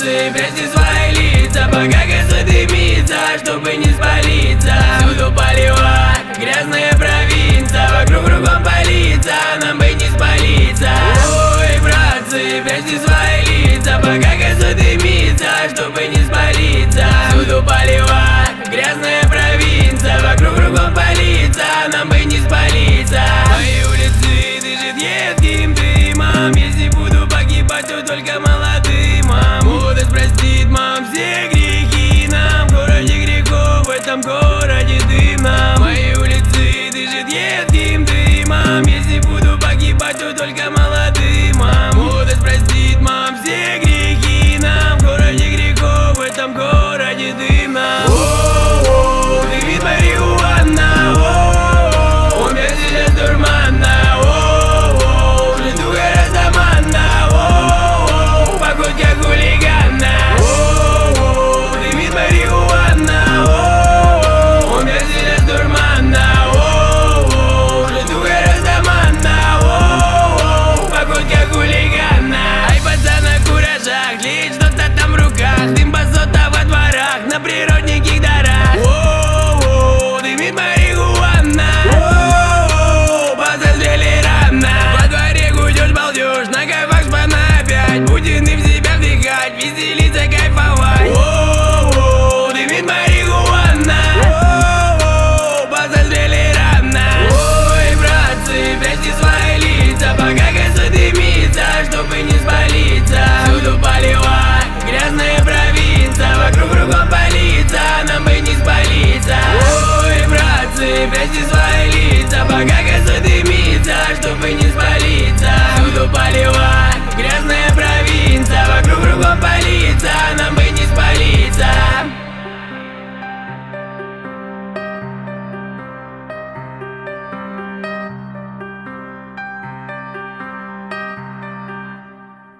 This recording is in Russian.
братцы, прячьте свои лица, пока косо дымится, чтобы не спалиться. Всюду поливать, грязная провинция, вокруг кругом полиция, нам бы не спалиться. Ой, братцы, прячьте свои лица, пока косо дымится, чтобы не спалиться. Всюду поливать, грязная провинция, вокруг кругом полиция, нам бы не спалиться. Мои улицы дышит едким дымом, если буду погибать, то только молодым. Молодость простит, мам, все грехи нам. В городе грехов, в этом городе дымном. Мои улицы дышит едким дымом, если буду погибать, то только молодым. Молодость простит, мам, все грехи нам. В городе грехов, в этом городе дымном. О-о-о, дымит марихуана, о-о-о, у меня сейчас дурмана, о-о-о, в лесу гораздо манна, о-о-о, погодка хулигана, о-о-о, дымит марихуана, о-о-о, у меня сейчас дурмана, о-о-о, в лесу гораздо манна, о-о-о, погодка хулигана. Ай, пацан на куражах, тлеет что-то там в руках, дым басота во дворах, на природненьких дарах. О-о-о, дымит марихуана, о-о-о, подозрели рано. Во дворе гудёшь, балдёшь, на кайфах шпана опять, будем дым в себя вдыхать, веселиться, кайфовать. О-о-о, дымит марихуана, о-о-о, подозрели рано. Ой, братцы, прячьте свои лица, пока косо дымится, чтобы не спалиться. Всюду поливать, грязная провинция, вокруг кругом полиция, нам бы не спалиться. Ой, братцы, прячьте свои лица, пока косо дымится, чтобы не спалиться. Всюду поливать, грязная провинция, вокруг